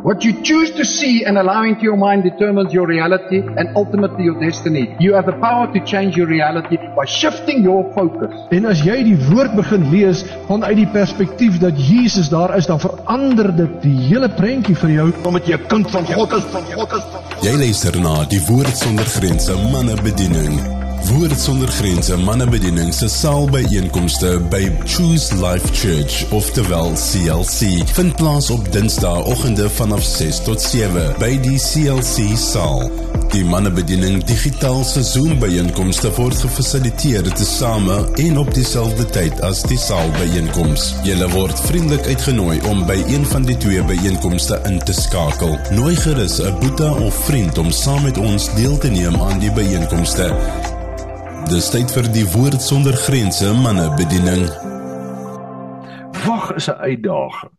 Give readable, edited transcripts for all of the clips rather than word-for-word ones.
What you choose to see and allow into your mind determines your reality and ultimately your destiny. You have the power to change your reality by shifting your focus. En as jy die woord begin lees vanuit die perspektief dat Jesus daar is, dan verander dit die hele prentjie vir jou, omdat jy 'n kind van God is, Jy luister na die Woord Sonder Grense Mannebediening. Woord Sonder Grense Mannebediening se saalbyeenkomste by Choose Life Church, oftewel CLC, vind plaas op Dinsdagoggende vanaf 6 tot 7 by die CLC saal. Die Mannebediening digitaal se Zoom-byeenkomste word gefasiliteer tesame en op dieselfde tyd as die saalbyeenkoms. Julle word vriendelik uitgenooi om by een van die twee byeenkomste in te skakel. Nooi gerus 'n boeta of vriend om saam met ons deel te neem aan die byeenkomste. Dis tyd vir die Woord Sonder Grense Mannebediening. Wag is 'n uitdaging,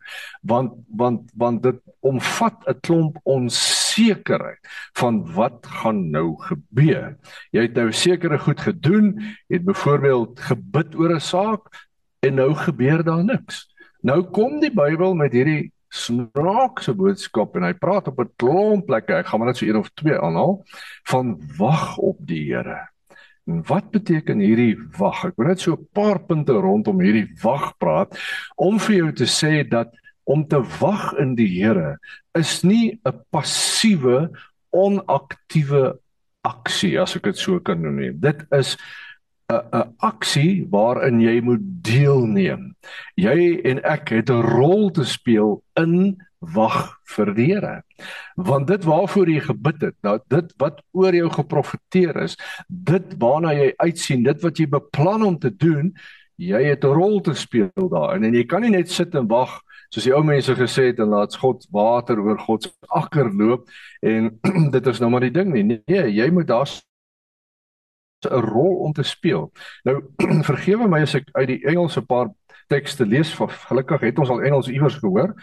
want dit omvat 'n klomp onsekerheid van wat gaan nou gebeur. Jy het nou sekere goed gedoen, jy het byvoorbeeld gebid oor 'n saak, en nou gebeur daar niks. Nou kom die Bybel met hierdie snaakse boodskap, en hy praat op 'n klomp plekke, ek gaan maar net so 1 of 2 aanhaal, van wag op die Here. En wat beteken hierdie wag? Ek wil net so 'n paar punte rondom hierdie wag praat, om vir jou te sê dat om te wag in die Here is nie 'n passiewe, onaktiewe aksie, as ek dit so kan noem nie. Dit is 'n aksie waarin jy moet deelneem. Jy en ek het 'n rol te speel in wag vir die Here. Want dit waarvoor jy gebid het, nou dit wat oor jou geprofeteer is, dit waarna jy uitsien, dit wat jy beplan om te doen, jy het 'n rol te speel daarin, en jy kan nie net sit en wag, soos die ou mense gesê het, en laat God water oor God se akker loop, en dit is nou maar die ding nie. Nee, jy moet daar 'n rol om te speel. Nou, vergewe my as ek uit die Engels 'n paar tekste lees, gelukkig het ons al Engels iewers gehoor,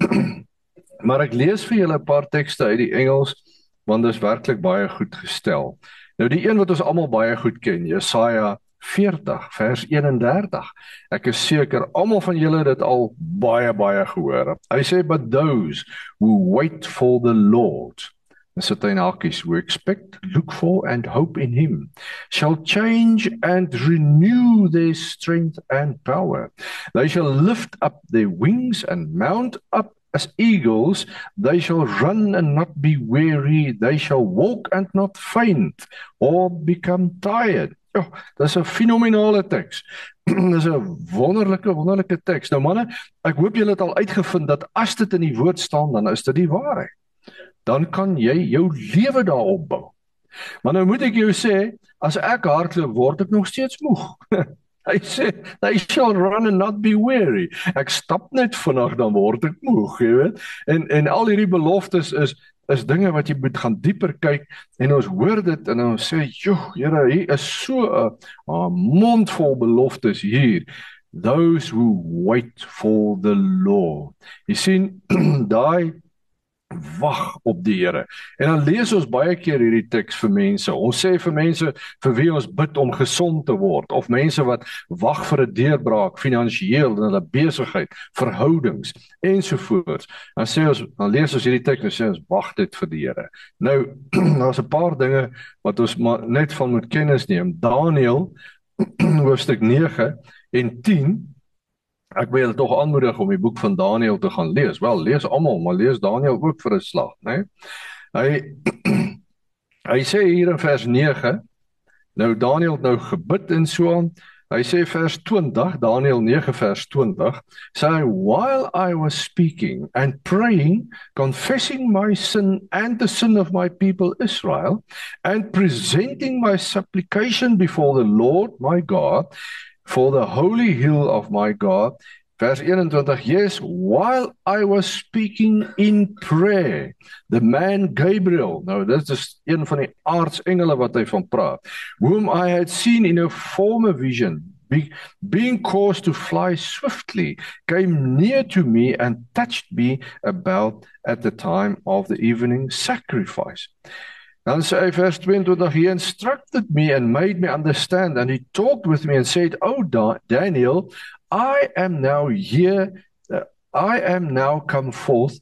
maar ek lees vir julle 'n paar tekste uit die Engels, want dit is werklik baie goed gestel. Nou die een wat ons almal baie goed ken, Jesaja 40 vers 31. Ek is seker almal van julle het dit al baie gehoor. Hy sê, but those who wait for the Lord, sit hy in hakies, who expect, look for and hope in him, shall change and renew their strength and power. They shall lift up their wings and mount up as eagles. They shall run and not be weary. They shall walk and not faint or become tired. Ja, dis 'n fenominale teks. Dis 'n wonderlike teks. Nou manne, ek hoop julle het al uitgevind dat as dit in die woord staan, dan is dit die waarheid. Dan kan jy jou lewe daarop bou. Maar nou moet ek jou sê, as ek hardloop, word ek nog steeds moeg. Hy sê, they shall run and not be weary. Ek stap net vinnig, dan word ek moeg, jy weet. En al hierdie beloftes is dinge wat jy moet gaan dieper kyk, en ons hoor dit, en ons sê, joh, Here, hier is so 'n mond vol beloftes hier. Those who wait for the Lord. Jy sien, daai wag op die Here. En dan lees ons baie keer hierdie teks vir mense. Ons sê vir mense vir wie ons bid om gesond te word, of mense wat wag vir 'n deurbraak finansiëel in hulle besigheid, verhoudings ensovoorts. Dan lees ons hierdie teks en sê ons wag dit vir die Here. Nou, daar's 'n paar dinge wat ons maar net van moet kennis neem. Daniël hoofstuk 9 en 10. Ek wil julle tog aanmoedig om die boek van Daniël te gaan lees. Wel, lees almal, maar lees Daniël ook vir 'n slag, né? Hy sê hier in vers 9, nou Daniël het nou gebid en so aan. Hy sê vers 20, Daniël 9 vers 20, sê, while I was speaking and praying, confessing my sin and the sin of my people Israel, and presenting my supplication before the Lord my God, for the holy hill of my God, vers 21, yes, while I was speaking in prayer, the man Gabriel, nou dit is een van die aartsengele wat hy van praat, whom I had seen in a former vision, being caused to fly swiftly, came near to me and touched me about at the time of the evening sacrifice. Dan sê hy vers 22, he instructed me and made me understand, and he talked with me and said, oh Daniel, I am now here, I am now come forth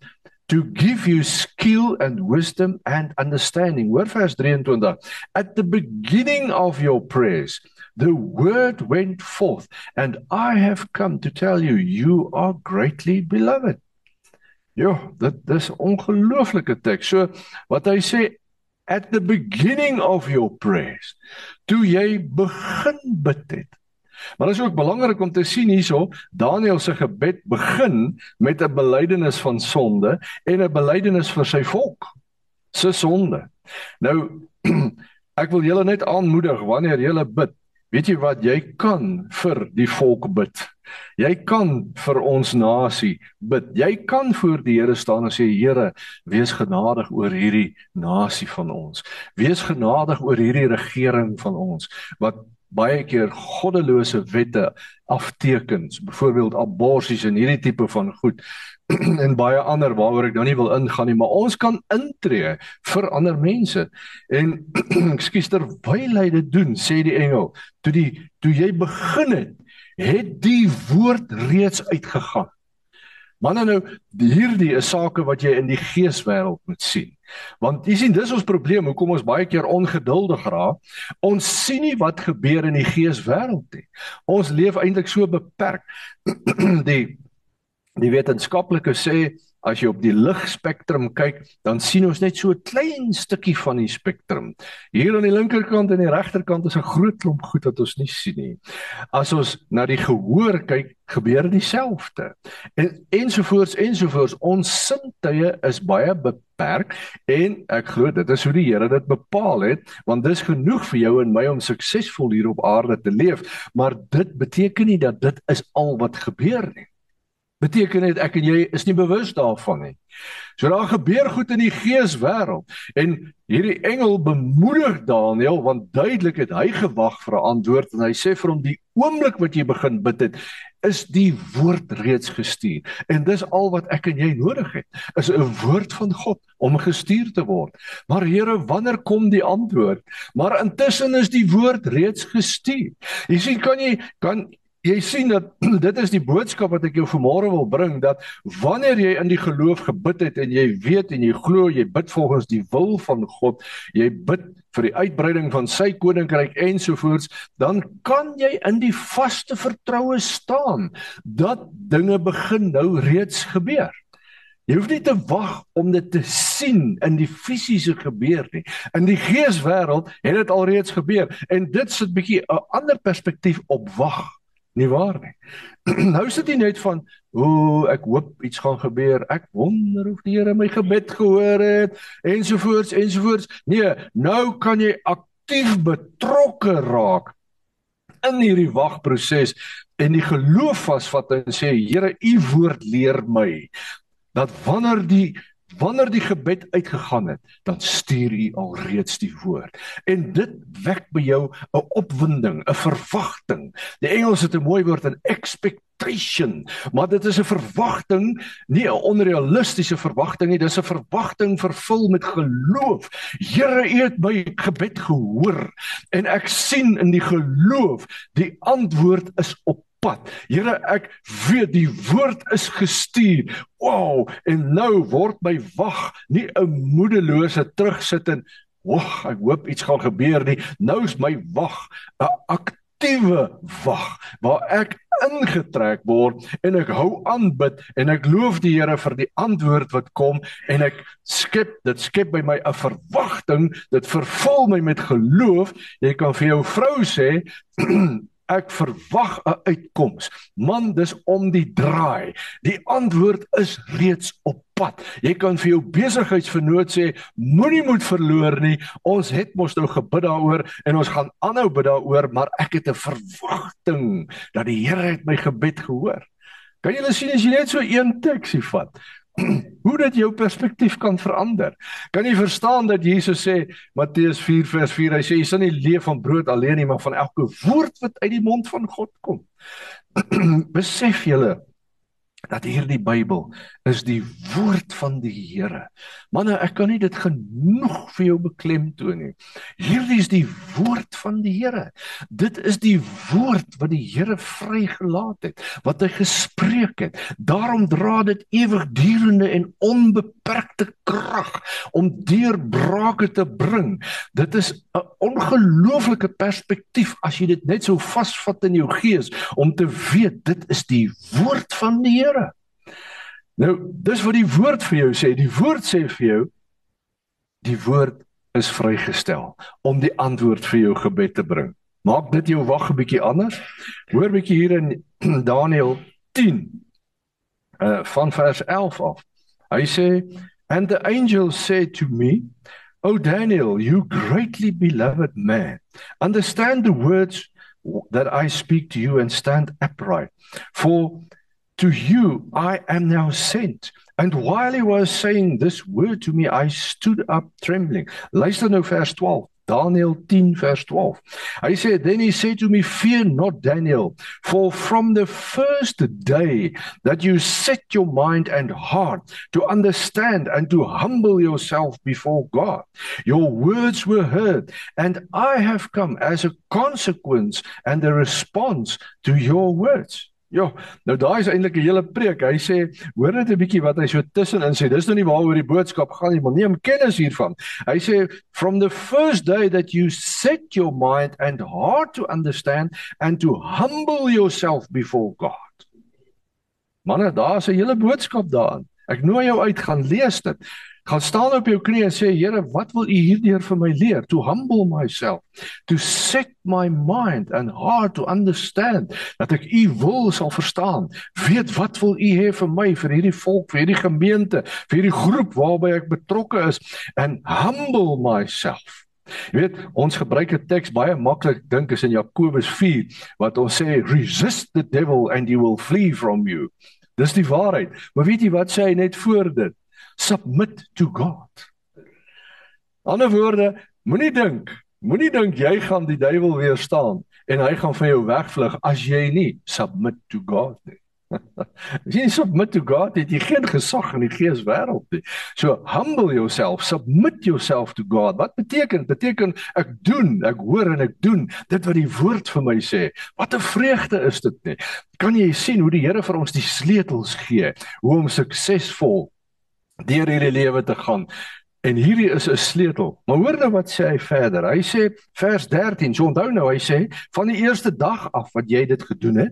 to give you skill and wisdom and understanding. Hoor vers 23. At the beginning of your prayers, the word went forth, and I have come to tell you, you are greatly beloved. Ja, dit is ongelooflike teks. So, wat hy sê, at the beginning of your prayers, toe jy begin bid het. Maar dit is ook belangrik om te sien hierso, Daniel se gebed begin met 'n belydenis van sonde en 'n belydenis vir sy volk se sonde. Nou, ek wil julle net aanmoedig wanneer julle bid, weet jy wat, jy kan vir die volk bid. Jy kan vir ons nasie bid. Jy kan voor die Here staan en sê, Here, wees genadig oor hierdie nasie van ons. Wees genadig oor hierdie regering van ons, wat baie keer goddelose wette aftekens, byvoorbeeld aborsies en hierdie tipe van goed, en baie ander waaroor ek nou nie wil ingaan nie, maar ons kan intree vir ander mense. En, ekskuus, terwyl hy dit doen, sê die engel, toe jy begin het die woord reeds uitgegaan. Manne nou, hierdie is sake wat jy in die geeswêreld moet sien. Want jy sien, dis ons probleem, hoekom ons baie keer ongeduldig raak. Ons sien nie wat gebeur in die geeswêreld nie. Ons leef eintlik so beperk. Die wetenskaplike sê, as jy op die ligspektrum kyk, dan sien ons net so 'n klein stukkie van die spektrum. Hier aan die linkerkant en die regterkant is 'n groot klomp goed wat ons nie sien nie. As ons na die gehoor kyk, gebeur dieselfde. Ensovoorts. Ons sintuie is baie beperk en ek glo dit is hoe die Here dit bepaal het, want dis genoeg vir jou en my om suksesvol hier op aarde te leef, maar dit beteken nie dat dit is al wat gebeur nie. Beteken net ek en jy is nie bewus daarvan nie. So daar gebeur goed in die geeswêreld en hierdie engel bemoedig Daniel, want duidelik het hy gewag vir 'n antwoord en hy sê vir hom, die oomblik wat jy begin bid het, is die woord reeds gestuur. En dis al wat ek en jy nodig het, is 'n woord van God om gestuur te word. Maar Here, wanneer kom die antwoord? Maar intussen is die woord reeds gestuur. Jy sien, jy sien dat dit is die boodskap wat ek jou vanmôre wil bring, dat wanneer jy in die geloof gebid het en jy weet en jy glo, jy bid volgens die wil van God, jy bid vir die uitbreiding van sy koninkryk ensovoorts, dan kan jy in die vaste vertroue staan dat dinge begin nou reeds gebeur. Jy hoef nie te wag om dit te sien in die fisiese gebeur nie. In die geeswêreld het dit al reeds gebeur en dit sit 'n bietjie 'n ander perspektief op wag. Nie waar nie. Nou sit jy net van, ek hoop iets gaan gebeur, ek wonder of die Here my gebed gehoor het, ensovoorts. Nee, nou kan jy aktief betrokke raak in hierdie wagproses en die geloof vasvat en sê, Here, u woord leer my, dat wanneer die gebed uitgegaan het, dan stuur u alreeds die woord. En dit wek by jou 'n opwinding, 'n verwagting. Die Engels het 'n mooi woord, 'n expectation, maar dit is 'n verwagting, nie 'n onrealistiese verwagting nie, dis 'n verwagting vervul met geloof. Here, u het my gebed gehoor, en ek sien in die geloof, die antwoord is op pad. Here, ek weet die woord is gestuur. Wow, en nou word my wag nie 'n moedelose terugsit en ek hoop iets gaan gebeur nie. Nou is my wag 'n aktiewe wag waar ek ingetrek word en ek hou aan bid en ek loof die Here vir die antwoord wat kom en dit skep by my 'n verwagting, dit vervul my met geloof. Jy kan vir jou vrou sê ek verwag 'n uitkoms. Man, dis om die draai. Die antwoord is reeds op pad. Jy kan vir jou besigheidsvernoot sê, moenie moed verloor nie. Ons het mos nou gebid daaroor en ons gaan aanhou bid daaroor, maar ek het 'n verwagting dat die Here het my gebed gehoor. Kan julle sien as jy net so een teksie vat? Hoe dit jou perspektief kan verander. Kan jy verstaan dat Jesus sê, Matteus 4 vers 4, hy sê, jy sal nie leef van brood alleen nie, maar van elke woord wat uit die mond van God kom. Besef julle, dat hierdie Bybel is die woord van die Here. Manne, ek kan nie dit genoeg vir jou beklemtoon nie. Hierdie is die woord van die Here. Dit is die woord wat die Here vrygelaat het, wat hy gespreek het. Daarom dra dit ewigdurende en onbeperkte krag om deurbrake te bring. Dit is 'n ongelooflike perspektief as jy dit net so vasvat in jou gees om te weet dit is die woord van die Here. Nou, dis wat die woord vir jou sê. Die woord sê vir jou, die woord is vrygestel om die antwoord vir jou gebed te bring. Maak dit jou wag 'n bietjie anders. Hoor bietjie hier in Daniël 10 van vers 11 af. Hy sê, "And the angel said to me, O Daniel, you greatly beloved man, understand the words that I speak to you and stand upright. For to you I am now sent." And while he was saying this word to me, I stood up trembling. Luister nou vers 12. Daniel 10 vers 12. Hy sê, "Then he said to me, Fear not, Daniel, for from the first day that you set your mind and heart to understand and to humble yourself before God, your words were heard, and I have come as a consequence and a response to your words." Ja, nou daar is eintlik 'n hele preek. Hy sê, hoor net 'n bietjie wat hy so tussenin sê. Dis nou nie waaroor die boodskap gaan nie, maar neem kennis hiervan. Hy sê, "From the first day that you set your mind and heart to understand and to humble yourself before God." Manne, daar is 'n hele boodskap daarin. Ek nooi jou uit, gaan lees dit. Gaan staan op jou knie en sê, "Here, wat wil U hierdeur vir my leer? To humble myself, to set my mind and heart to understand, dat ek U wil sal verstaan. Weet wat wil U hê vir my, vir hierdie volk, vir hierdie gemeente, vir hierdie groep waarby ek betrokke is, and humble myself." Jy weet, ons gebruik 'n teks baie maklik, dink is in Jakobus 4, wat ons sê, "Resist the devil and he will flee from you." Dis die waarheid. Maar weet jy wat sê hy net voor dit? Submit to God. Ander woorde, moenie dink jy gaan die duiwel weerstaan en hy gaan van jou wegvlug as jy nie submit to God nie. As jy nie submit to God het jy geen gesag in die geeswêreld nie. So humble yourself, submit yourself to God. Wat beteken? Beteken ek hoor en ek doen dit wat die woord vir my sê. Wat 'n vreugde is dit nie. Kan jy sien hoe die Here vir ons die sleutels gee, hoe om suksesvol deur hierdie lewe te gaan. En hierdie is 'n sleutel. Maar hoor nou wat sê hy verder. Hy sê vers 13, so onthou nou, hy sê van die eerste dag af wat jy dit gedoen het,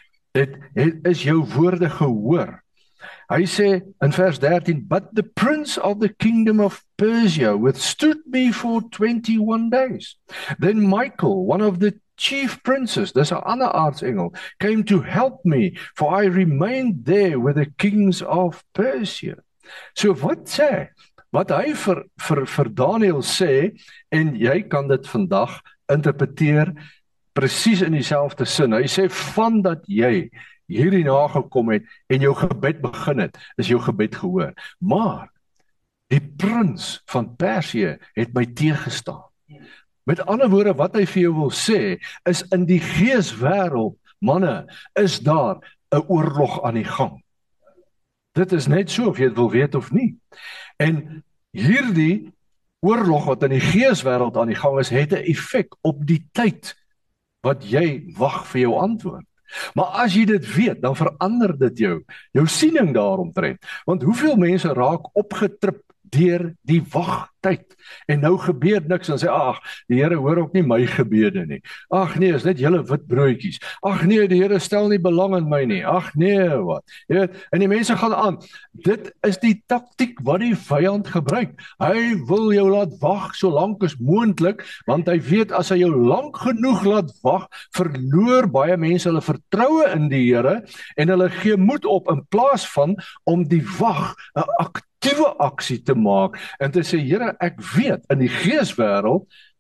is jou woorde gehoor. Hy sê in vers 13, "But the prince of the kingdom of Persia withstood me for 21 days. Then Michael, one of the chief princes," dis 'n ander aartsengel, "came to help me, for I remained there with the kings of Persia." So wat sê? Wat hy vir Daniel sê, en jy kan dit vandag interpreteer presies in dieselfde sin. Hy sê, vandat jy hierdie nagekom het en jou gebed begin het, is jou gebed gehoor. Maar die prins van Persië het my teëgestaan. Met ander woorde, wat hy vir jou wil sê, is in die geeswêreld, manne, is daar 'n oorlog aan die gang. Dit is net so of jy dit wil weet of nie. En hierdie oorlog wat in die geeswêreld aan die gang is, het 'n effek op die tyd wat jy wag vir jou antwoord. Maar as jy dit weet, dan verander dit jou siening daaromtrent. Want hoeveel mense raak opgetrip deur die wagtyd. En nou gebeur niks en sê, ag, die Here hoor ook nie my gebede nie. Ag nee, is net julle wit broodjies. Ag nee, die Here stel nie belang in my nie. Ag nee, wat. Jy weet, en die mense gaan aan. Dit is die taktiek wat die vyand gebruik. Hy wil jou laat wag so lank as moontlik, want hy weet as hy jou lank genoeg laat wag, verloor baie mense hulle vertroue in die Here en hulle gee moed op in plaas van om die wag 'n aktiewe aksie te maak en te sê, Here, ek weet in die geeswêreld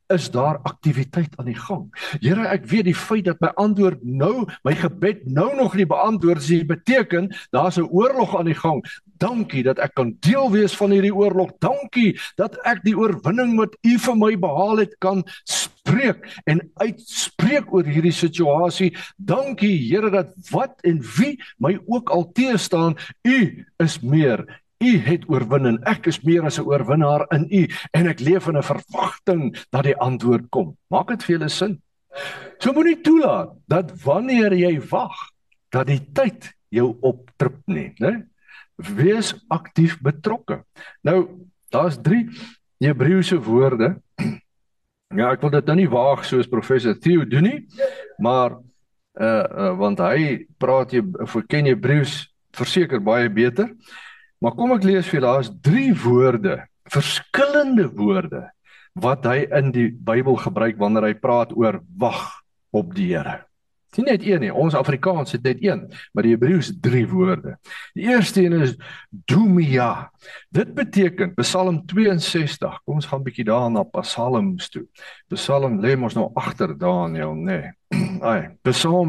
is daar aktiwiteit aan die gang. Here, ek weet die feit dat my antwoord nou, my gebed nou nog nie beantwoord is, beteken, daar's 'n oorlog aan die gang. Dankie dat ek kan deel wees van hierdie oorlog. Dankie dat ek die oorwinning wat U vir my behaal het kan spreek en uitspreek oor hierdie situasie. Dankie Here dat wat en wie my ook al teëstaan, U is meer. U het oorwin en ek is meer as 'n oorwinnaar in U en ek leef in 'n verwagting dat die antwoord kom. Maak dit vir julle sin? So moenie toelaat dat wanneer jy wag, dat die tyd jou optrip nie, né? Wees aktief betrokke. Nou, daar's 3 Hebreëse woorde. Ja, ek wil dit nou nie waag soos professor Theo doen nie, maar want hy praat ken Hebreëus verseker baie beter. Maar kom ek lees vir julle, daar's 3 woorde, verskillende woorde wat hy in die Bybel gebruik wanneer hy praat oor wag op die Here. Dis nie net een nie, ons Afrikaans het net een, maar die Hebreëus 3 woorde. Die eerste een is Dumia. Dit beteken Psalm 62. Kom ons gaan 'n bietjie daar na Psalms toe. Psalm lê mos nou agter Daniël, nê. Nee. Psalm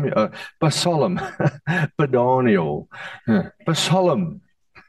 Daniël. Psalm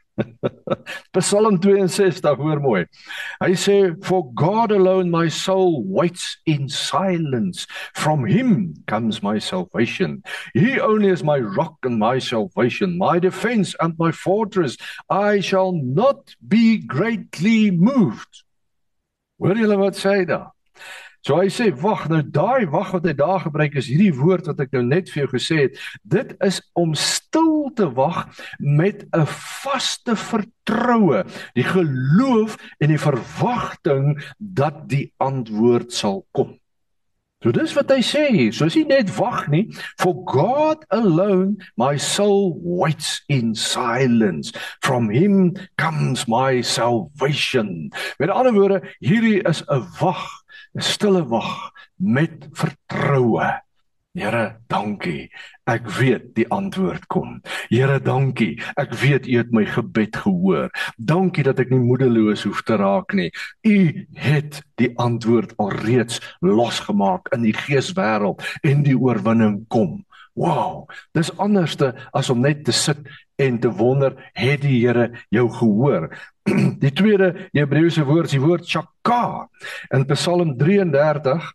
Psalm 62, hoor mooi. Hy sê, for God alone my soul waits in silence. From Him comes my salvation. He only is my rock and my salvation, my defense and my fortress. I shall not be greatly moved. Hoor julle wat sê hy daar? So hy sê, wag, nou daai wag wat hy daar gebruik is hierdie woord wat ek nou net vir jou gesê het. Dit is om stil te wag met 'n vaste vertroue, die geloof en die verwagting dat die antwoord sal kom. So dis wat hy sê hier, so is hy net wag nie, for God alone my soul waits in silence, from Him comes my salvation. Met ander woorde, hierdie is 'n wag, 'n stille wag met vertroue. Here, dankie. Ek weet die antwoord kom. Here, dankie. Ek weet U het my gebed gehoor. Dankie dat ek nie moedeloos hoef te raak nie. U het die antwoord alreeds losgemaak in die geeswêreld en die oorwinning kom. Wow, dis anderste as om net te sit en te wonder, het die Here jou gehoor? Die tweede Hebreëse woord is die woord shaka. In Psalm 33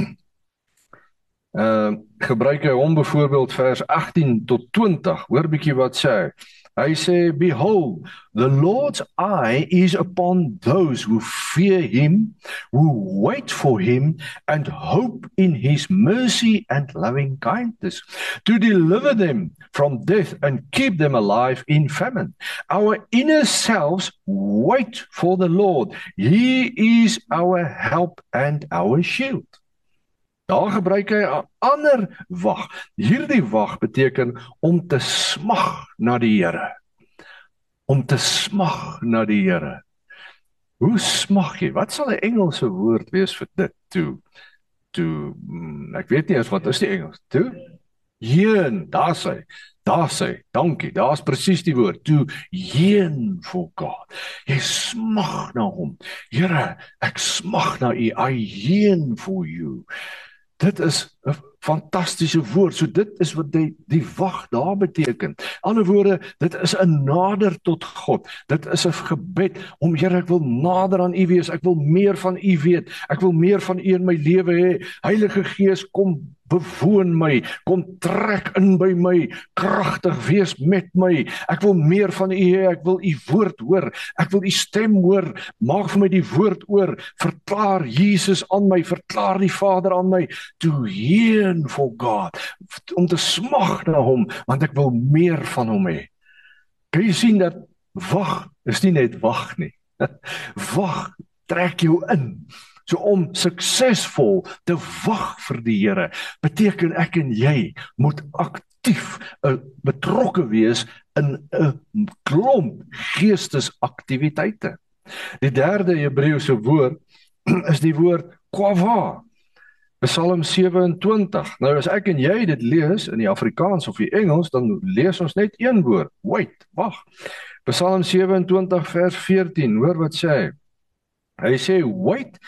gebruik hy hom byvoorbeeld vers 18 tot 20. Hoor bietjie wat sê hy. Hy sê, behold, the Lord's eye is upon those who fear Him, who wait for Him, and hope in His mercy and loving kindness, to deliver them from death and keep them alive in famine. Our inner selves wait for the Lord. He is our help and our shield. Daar gebruik hy 'n ander wag. Hierdie wag beteken om te smag na die Here. Om te smag na die Here. Hoe smag jy? Wat sal 'n Engelse woord wees vir dit? Ek weet nie eens wat is die Engels. Yearn, daar sê, dankie, daar's presies die woord. To yearn for God. Jy smag na hom. Here, ek smag na U. I yearn for you. Dit is 'n fantastiese woord. So dit is wat die wag daar beteken. Ander woorde, dit is 'n nader tot God. Dit is 'n gebed om, Here, ek wil nader aan U wees. Ek wil meer van U weet. Ek wil meer van U in my lewe hê. Heilige Gees, kom bewoon my, kom trek in by my, kragtig wees met my. Ek wil meer van U hê, ek wil U woord hoor, ek wil U stem hoor, maak vir my die woord oor, verklaar Jesus aan my, verklaar die Vader aan my, to yearn for God, om te smag na hom, want ek wil meer van hom hê. Kan jy sien dat wag is nie net wag nie, wag trek jou in. So om suksesvol te wag vir die Here, beteken ek en jy moet aktief betrokke wees in 'n klomp geestesaktiwiteite. Die derde Hebreëse woord is die woord kwava. Psalm 27. Nou as ek en jy dit lees in die Afrikaans of die Engels, dan lees ons net een woord, wait, wag. Psalm 27 vers 14, hoor wat sê hy? Hy sê, wait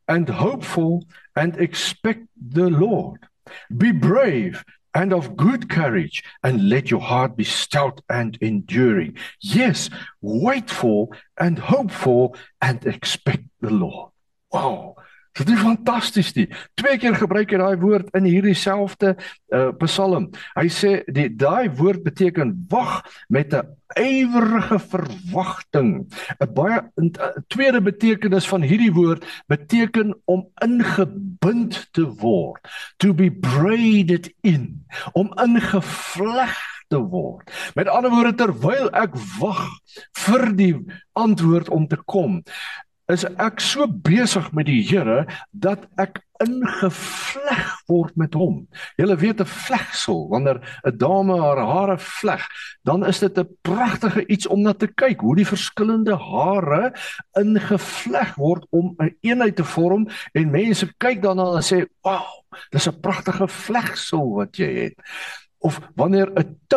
and hopeful and expect the Lord. Be brave and of good courage, and let your heart be stout and enduring. Yes, wait for and hope for and expect the Lord. Wow, dit is fantasties nie. 2 keer gebruik hy daai woord in hierdie selfde Psalm. Hy sê daai woord beteken wag met 'n ywerige verwagting. 'n Baie tweede betekenis van hierdie woord beteken om ingebind te word, to be braided in, om ingevleg te word. Met ander woorde, terwyl ek wag vir die antwoord om te kom, is ek so besig met die Here dat ek ingevleg word met hom. Julle weet 'n vlegsel, wanneer 'n dame haar hare vleg, dan is dit 'n pragtige iets om na te kyk, hoe die verskillende hare ingevleg word om 'n eenheid te vorm, en mense kyk daarna en sê, "Wow, dis 'n pragtige vlegsel wat jy het." Of wanneer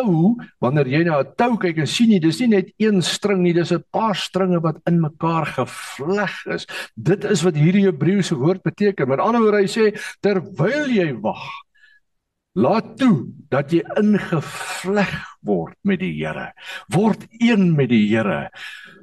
jy na 'n tou kyk en sien jy, dis nie net een string nie, dis 'n paar stringe wat in mekaar gevleg is. Dit is wat hierdie Hebreëse woord beteken. Met ander woorde, hy sê, terwyl jy wag, laat toe dat jy ingevleg word met die Here. Word een met die Here.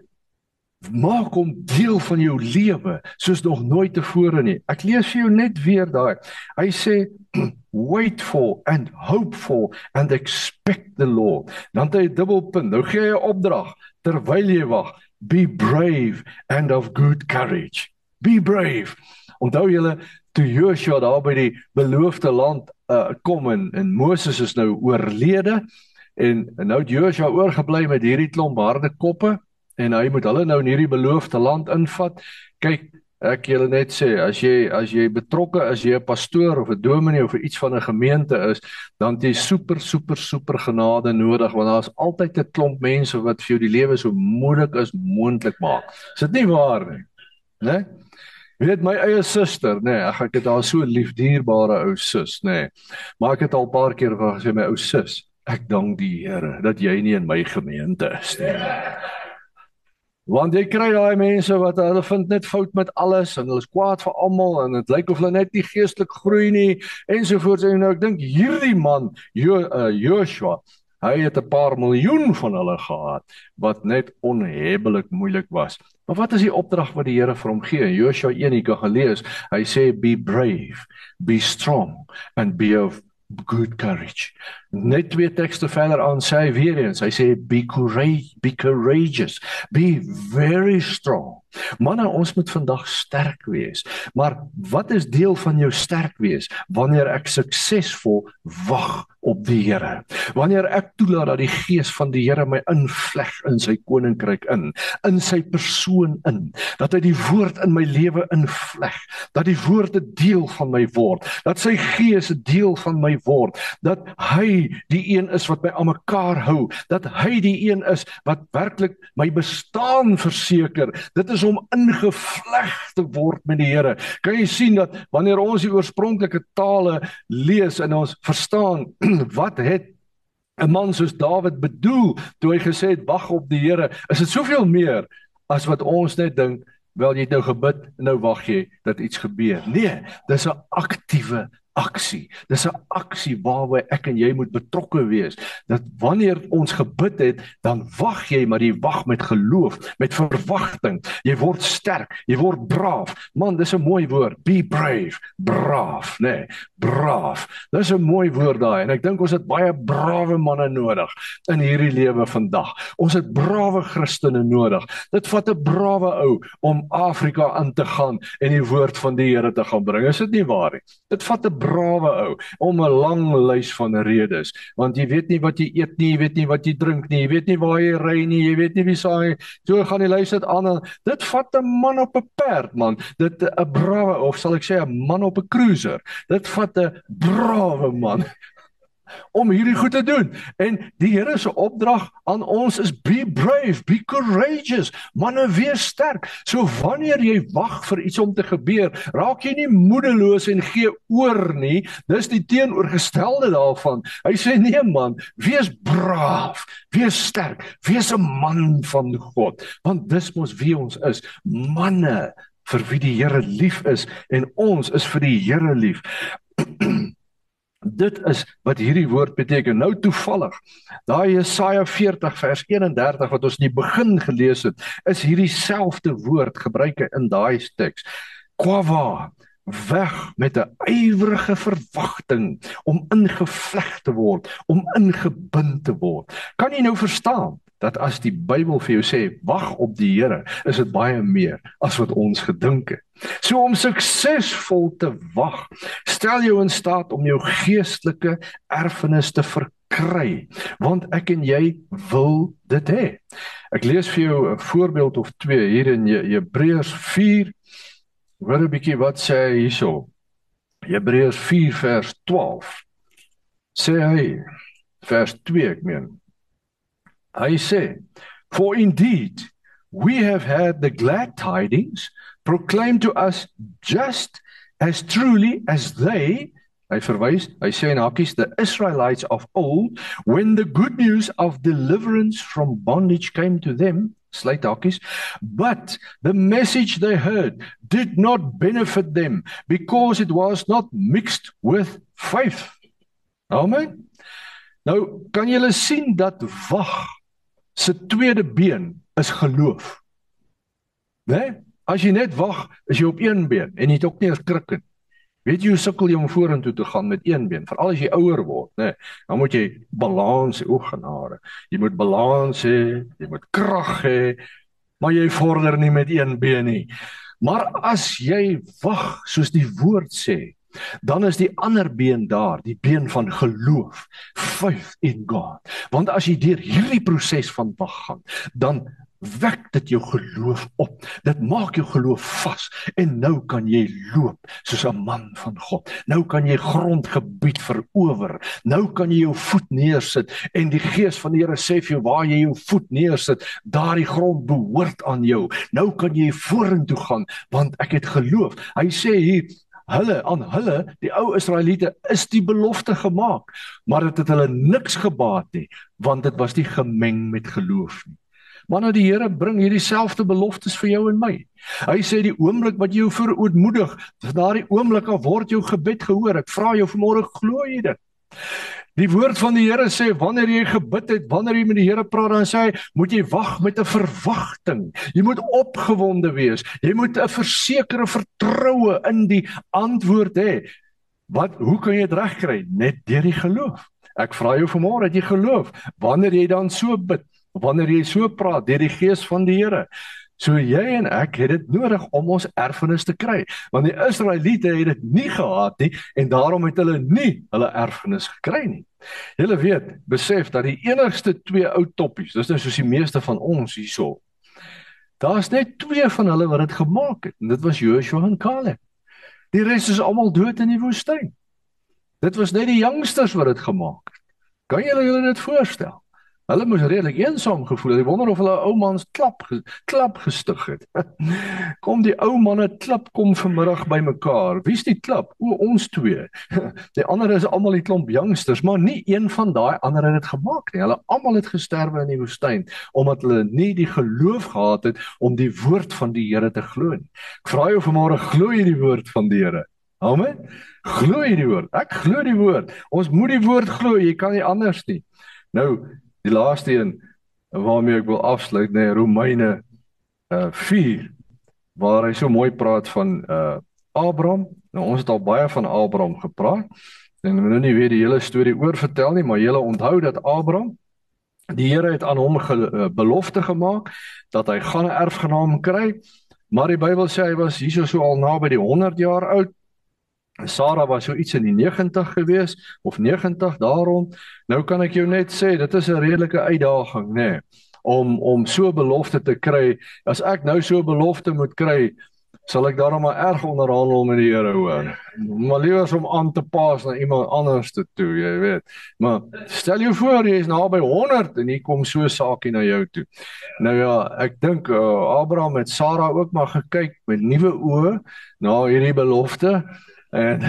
Maak hom deel van jou lewe soos nog nooit tevore nie. Ek lees vir jou net weer daai. Hy sê, wait for and hope for and expect the Lord. Dan het hy 'n dubbelpunt. Nou gee hy 'n opdrag terwyl jy wag. Be brave and of good courage. Be brave. Onthou julle, toe Joshua daar by die beloofde land kom en Moses is nou oorlede, en nou het Joshua oorgebly met hierdie klomp harde koppe, en hy moet hulle nou in hierdie beloofde land invat. Kyk, ek julle net sê, as jy betrokke is, jy 'n pastoor of 'n dominee of iets van 'n gemeente is, dan het jy super genade nodig, want daar is altyd 'n klomp mense wat vir jou die lewe so moeilik as moontlik maak. Is dit nie waar nie? Né? Jy weet, my eie suster, ek het daar so 'n liefdierbare ou sus, maar ek het al 'n paar keer gesê, my ou sus, ek dank die Here dat jy nie in my gemeente is nie. Want jy kry daai mense wat hulle vind net fout met alles, en hulle is kwaad vir almal, en dit lyk of hulle net nie geestelik groei nie, ensovoorts. En nou, ek dink hierdie man, Joshua, hy het 'n paar miljoen van hulle gehad, wat net onhebbelik moeilik was. Maar wat is die opdrag wat die Here vir hom gee? In Joshua 1, jy kan gelees, hy sê, be brave, be strong, and be of good courage. Net 2 tekste verder aan sê hy weer eens, hy sê, be courageous, be very strong. Manne, ons moet vandag sterk wees, maar wat is deel van jou sterk wees? Wanneer ek suksesvol wag op die Here, wanneer ek toelaat dat die gees van die Here my invleg in sy koninkryk in sy persoon dat hy die woord in my lewe invleg, dat die woord 'n deel van my word, dat sy gees 'n deel van my word, dat hy die een is wat my aan mekaar hou, dat hy die een is wat werklik my bestaan verseker. Dit is om ingevleg te word met die Here. Kan jy sien dat wanneer ons die oorspronklike tale lees en ons verstaan, wat het 'n man soos Dawid bedoel toe hy gesê het, wag op die Here, is dit soveel meer as wat ons net dink, wel jy het nou gebid, nou wag jy dat iets gebeur. Nee, dis 'n aktiewe aksie. Dis 'n aksie waarby ek en jy moet betrokke wees. Dat wanneer ons gebid het, dan wag jy, maar jy wag met geloof, met verwagting. Jy word sterk, jy word braaf. Man, dis 'n mooi woord. Be brave, braaf, braaf. Dis 'n mooi woord daai, en ek dink ons het baie brawe manne nodig in hierdie lewe vandag. Ons het brawe Christene nodig. Dit vat 'n brawe ou om Afrika in te gaan en die woord van die Here te gaan bring. Is dit nie waar nie? Dit vat 'n brawe ou om 'n lang lys van redes, want jy weet nie wat jy eet nie, jy weet nie wat jy drink nie, jy weet nie waar jy ry nie, jy weet nie wie saai, so gaan die lys dit aan. Dit vat 'n man op 'n perd, man. Dit 'n brawe, of sal ek sê 'n man op 'n cruiser. Dit vat 'n brawe man om hierdie goed te doen. En die Here se opdrag aan ons is be brave, be courageous. Manne, wees sterk. So wanneer jy wag vir iets om te gebeur, raak jy nie moedeloos en gee oor nie. Dis die teenoorgestelde daarvan. Hy sê, nee man, wees braaf, wees sterk, wees 'n man van God. Want dis mos wie ons is, manne vir wie die Here lief is en ons is vir die Here lief. Dit is wat hierdie woord beteken. Nou toevallig, daai Jesaja 40 vers 31 wat ons in die begin gelees het, is hierdie selfde woord gebruik in daai teks. Kwava, weg met 'n ywerige verwagting om ingevleg te word, om ingebind te word. Kan jy nou verstaan dat as die Bybel vir jou sê, wag op die Here, is dit baie meer as wat ons gedink het. So om suksesvol te wag, stel jou in staat om jou geestelike erfenis te verkry, want ek en jy wil dit hê. Ek lees vir jou 'n voorbeeld of twee hier in Hebreërs 4. Hoor 'n bietjie wat sê hy hierso. Hebreërs 4 vers 12. Sê hy, vers 2 ek meen. Hy sê, for indeed, we have had the glad tidings proclaimed to us just as truly as they, hy verwys, hy sê in hakies, the Israelites of old, when the good news of deliverance from bondage came to them, sluit hakies, but the message they heard did not benefit them because it was not mixed with faith. Amen. Nou, kan julle sien dat wag se tweede been is geloof. Nee? As jy net wag, is jy op een been en jy het ook nie 'n krikken. Weet jy hoe sukkel jy om vorentoe te gaan met een been, veral as jy ouer word, nee? Dan moet jy balans hê, o genade. Jy moet balans hê, jy moet krag hê, maar jy vorder nie met een been nie. Maar as jy wag, soos die woord sê, dan is die ander been daar, die been van geloof, faith in God. Want as jy deur hierdie proses van wag gaan, dan wek dit jou geloof op. Dit maak jou geloof vas en nou kan jy loop soos 'n man van God. Nou kan jy grondgebied verower. Nou kan jy jou voet neersit en die gees van die Here sê vir jou waar jy jou voet neersit, daardie grond behoort aan jou. Nou kan jy vorentoe gaan want ek het geloof. Hy sê hier aan hulle, die ou Israeliete, is die belofte gemaak, maar dit het hulle niks gebaat nie, want dit was nie gemeng met geloof nie. Maar nou die Here bring hierdie selfde beloftes vir jou en my. Hy sê die oomblik wat jy jou verootmoedig, daardie oomblik af word jou gebed gehoor. Ek vra jou vanmôre, glo jy dit? Die woord van die Here sê, wanneer jy gebid het, wanneer jy met die Here praat, dan sê hy, moet jy wag met 'n verwagting. Jy moet opgewonde wees. Jy moet 'n versekerde vertroue in die antwoord hê. Hoe kan jy dit regkry? Net deur die geloof. Ek vra jou vanmôre, het jy geloof? Wanneer jy dan so bid, wanneer jy so praat, deur die gees van die Here. So jy en ek het dit nodig om ons erfenis te kry. Want die Israeliete het dit nie gehad nie en daarom het hulle nie hulle erfenis gekry nie. Julle weet, besef dat die enigste twee ou toppies, dis nou soos die meeste van ons hierso. Daar's net twee van hulle wat dit gemaak het en dit was Joshua en Caleb. Die res is almal dood in die woestyn. Dit was net die jongsters wat dit gemaak het. Kan julle dit voorstel? Hulle moes redelik eensaam gevoel het. Ek wonder of hulle ou mans klap gestig het. Kom die ou manne klap kom vanmiddag by mekaar. Wie's die klap? Ons twee. Die ander is almal die klomp jongsters, maar nie een van daai ander het dit gemaak nie. Hulle almal het gesterwe in die woestyn omdat hulle nie die geloof gehad het om die woord van die Here te glo nie. Ek vra jou vanmôre, glo jy die woord van die Here? Amen. Glo jy die woord? Ek glo die woord. Ons moet die woord glo, jy kan nie anders nie. Nou die laaste een waarmee ek wil afsluit, Romeine 4, waar hy so mooi praat van Abraham. Nou ons het al baie van Abraham gepraat, en ek wil nou nie weer die hele storie oor vertel nie, maar julle onthou dat Abraham, die Here het aan hom belofte gemaak, dat hy gaan 'n erfgenaam kry, maar die Bybel sê hy was hierso so al naby die 100 jaar oud. Sarah was so iets in die 90 gewees, of 90 daarom. Nou kan ek jou net sê, dit is 'n redelike uitdaging, nê, om so belofte te kry. As ek nou so belofte moet kry, sal ek daarom maar erg onderhandel met die Here hoor. Maar liewer om aan te pas na iemand anders toe, jy weet. Maar stel jou voor, jy is naby 100 en hier kom so 'n saakie na jou toe. Nou ja, ek dink Abraham het Sarah ook maar gekyk met nuwe oë na hierdie belofte. En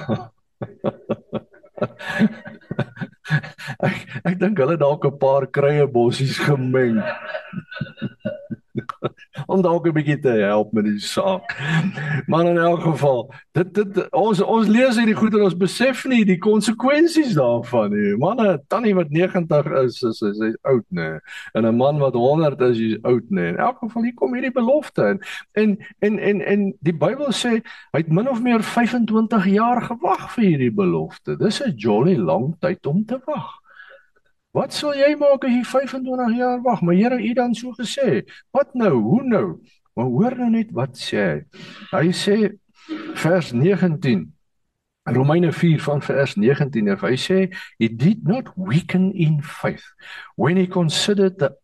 ek dink hulle dalk 'n paar kruie bossies gemeng. om dalk 'n bietjie te help met die saak. Maar in elk geval, ons lees hierdie goed en ons besef nie die konsekwensies daarvan nie. Man, tannie wat 90 is oud, nee. En 'n man wat 100 is oud, nee. In elk geval, hier kom hierdie belofte in. En die Bybel sê, hy het min of meer 25 jaar gewag vir hierdie belofte. Dis 'n jolly lang tyd om te wag. Wat sal jy maak as jy 25 jaar wag? Maar Here, U dan so gesê. Wat nou? Hoe nou? Maar hoor nou net wat sê hy. Hy sê, vers 19, Romeine 4 van vers 19, hy sê, he did not weaken in faith when he considered the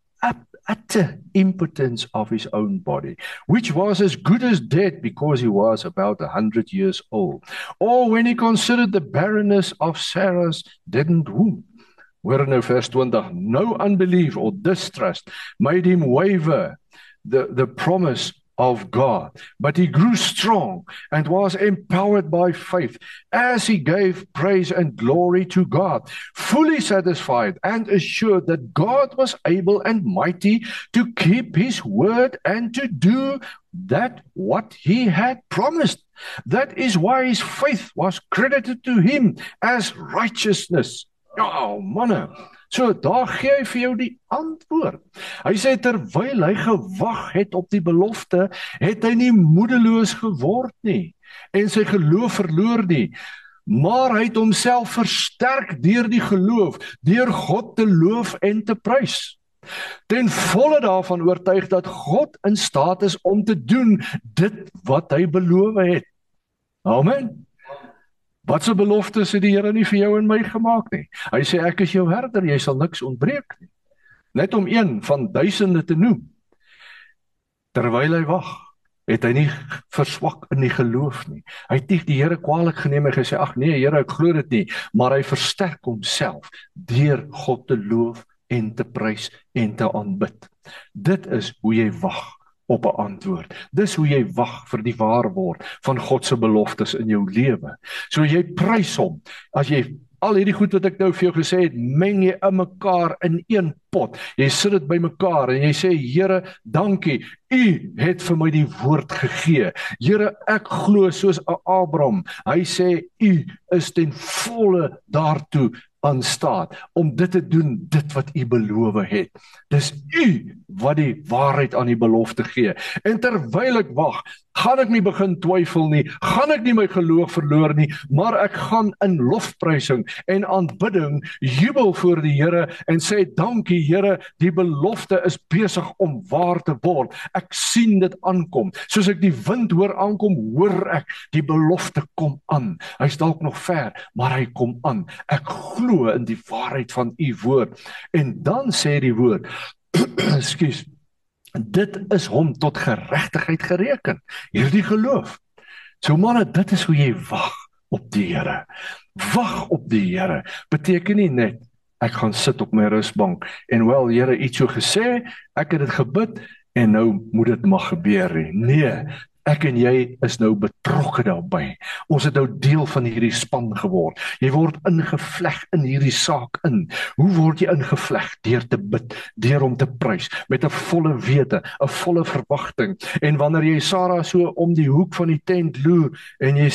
utter impotence of his own body, which was as good as dead because he was about 100 years old, or when he considered the barrenness of Sarah's deadened womb. Hoor nou vers 20, no unbelief or distrust made him waver the promise of God, but he grew strong and was empowered by faith as he gave praise and glory to God, fully satisfied and assured that God was able and mighty to keep his word and to do that what he had promised. That is why his faith was credited to him as righteousness. Oh, manne. So, daar gee hy vir jou die antwoord. Hy sê, terwyl hy gewag het op die belofte, het hy nie moedeloos geword nie, en sy geloof verloor nie, maar hy het homself versterk deur die geloof, deur God te loof en te prys. Ten volle daarvan oortuig dat God in staat is om te doen dit wat hy beloof het. Amen. Wat se beloftes het die Here nie vir jou en my gemaak nie? Hy sê, ek is jou herder, jy sal niks ontbreek nie. Net om een van duisende te noem. Terwyl hy wag, het hy nie verswak in die geloof nie. Hy het nie die Here kwaadlik geneem en gesê, ag nee Here, ek glo dit nie, maar hy versterk homself deur God te loof en te prys en te aanbid. Dit is hoe jy wag op 'n antwoord. Dis hoe jy wag vir die waarword van God se beloftes in jou lewe. So jy prys hom. As jy al hierdie goed wat ek nou vir jou gesê het, meng jy in mekaar in een pot. Jy sit dit by mekaar en jy sê, Here, dankie. U het vir my die woord gegee. Here, ek glo soos Abraham. Hy sê, u is ten volle daartoe aan staat om dit te doen, dit wat u beloof het. Dis u wat die waarheid aan die belofte gee. En terwyl ek wag, gaan ek nie begin twyfel nie, gaan ek nie my geloof verloor nie, maar ek gaan in lofprysing en aanbidding jubel voor die Here en sê, dankie Here, die belofte is besig om waar te word. Ek sien dit aankom. Soos ek die wind hoor aankom, hoor ek die belofte kom aan. Hy's dalk nog ver, maar hy kom aan. Ek glo in die waarheid van u woord. En dan sê die woord, ekskuus, dit is hom tot geregtigheid gereken. Hierdie geloof. So manne, dit is hoe jy wag op die Here. Wag op die Here beteken nie net ek gaan sit op my rusbank en wel Here iets so gesê, ek het dit gebid en nou moet dit mag gebeur nie. Nee, ek en jy is nou betrokke daarbey. Ons het nou deel van hierdie span geword. Jy word ingevleg in hierdie saak in. Hoe word jy ingevleg? Deur te bid, deur om te prys, met 'n volle wete, 'n volle verwagting. En wanneer jy Sarah so om die hoek van die tent loer en jy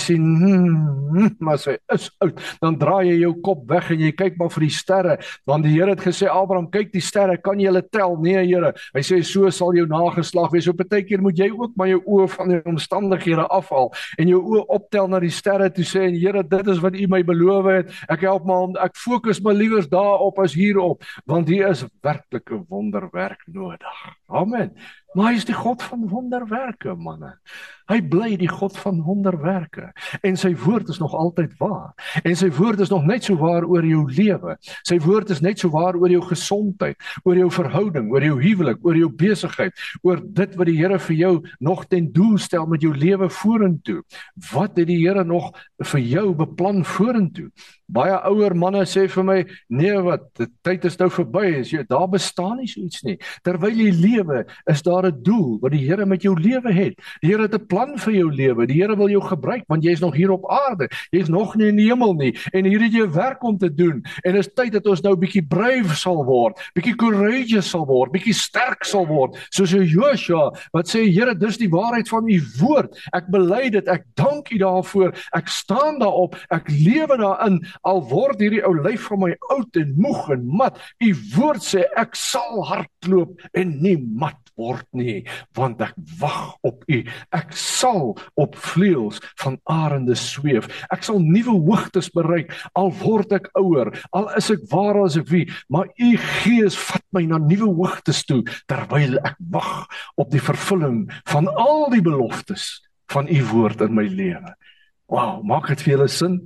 sien, maar sy is oud, dan draai jy jou kop weg en jy kyk maar vir die sterre, want die Here het gesê, Abraham, kyk die sterre, kan jy hulle tel? Nee, Here. Hy sê, so sal jou nageslag wees. So partykeer moet jy ook maar jou oë van die omstandighede afhaal en jou oë optel na die sterre toe sê, en Here, dit is wat u my beloof het, ek help maar om, ek fokus my liewers daarop as hierop, want hier is werklik 'n wonderwerk nodig. Amen. Maar hy is die God van wonderwerke, manne. Hy bly die God van wonderwerke. En sy woord is nog altyd waar. En sy woord is nog net so waar oor jou lewe. Sy woord is net so waar oor jou gesondheid, oor jou verhouding, oor jou huwelik, oor jou besigheid, oor dit wat die Here vir jou nog ten doel stel met jou lewe vorentoe. Wat het die Here nog vir jou beplan vorentoe? Baie ouer manne sê vir my, nee wat, die tyd is nou verby, daar bestaan nie so iets nie. Terwyl jy lewe, is daar 'n doel wat die Here met jou lewe het. Die Here het 'n plan vir jou lewe. Die Here wil jou gebruik, want jy is nog hier op aarde. Jy is nog nie in die hemel nie. En hier het jy werk om te doen. En is tyd dat ons nou bietjie brave sal word, bietjie courageous sal word, bietjie sterk sal word, soos Joshua wat sê, Here, dis die waarheid van u woord. Ek bely dit, ek dank u daarvoor. Ek staan daarop, ek lewe daarin. Al word hierdie ou lyf van my oud en moeg en mat. U woord sê ek sal hardloop en nie mat word nie, want ek wag op u. Ek sal op vleuels van arende sweef. Ek sal nuwe hoogtes bereik, al word ek ouer, al is ek waar as ek wie, maar u Gees vat my na nuwe hoogtes toe, terwyl ek wag op die vervulling van al die beloftes van u woord in my lewe. Wow, maak dit vir julle sin?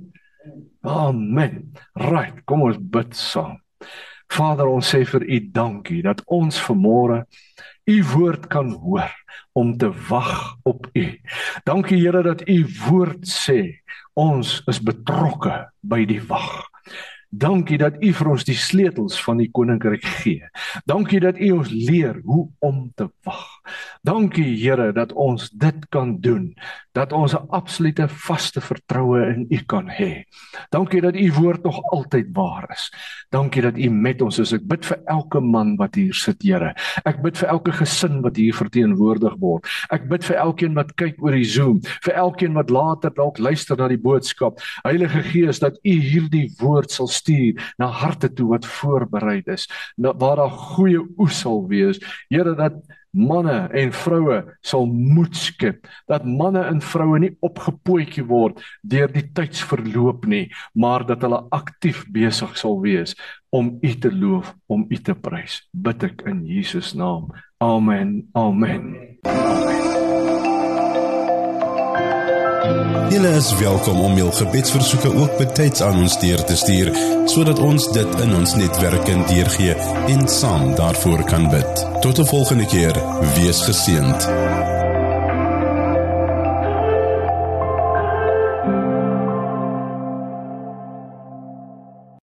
Amen. Right, kom ons bid saam. Vader, ons sê vir u dankie dat ons vanmôre u woord kan hoor om te wag op u. Dankie Here dat u woord sê ons is betrokke by die wag. Dankie dat u vir ons die sleutels van die koninkryk gee. Dankie dat u ons leer hoe om te wag. Dankie Here dat ons dit kan doen, dat ons 'n absolute vaste vertroue in u kan hê. Dankie dat u woord nog altyd waar is. Dankie dat u met ons is. Ek bid vir elke man wat hier sit, Here. Ek bid vir elke gesin wat hier verteenwoordig word. Ek bid vir elkeen wat kyk oor die Zoom, vir elkeen wat later dalk luister na die boodskap. Heilige Gees, dat u hierdie woord sal stuur na harte toe wat voorberei is, waar daar goeie oes sal wees. Here, dat manne en vroue sal moed skep, dat manne en vroue nie opgepootjie word deur die tydsverloop nie, maar dat hulle aktief besig sal wees om u te loof, om u te prys. Bid ek in Jesus naam. Amen. Amen. Julle is welkom om jul gebedsversoeke ook betyds aan ons deur te stuur, sodat ons dit in ons netwerk kan deurgee en saam daarvoor kan bid. Tot 'n volgende keer, wees geseënd.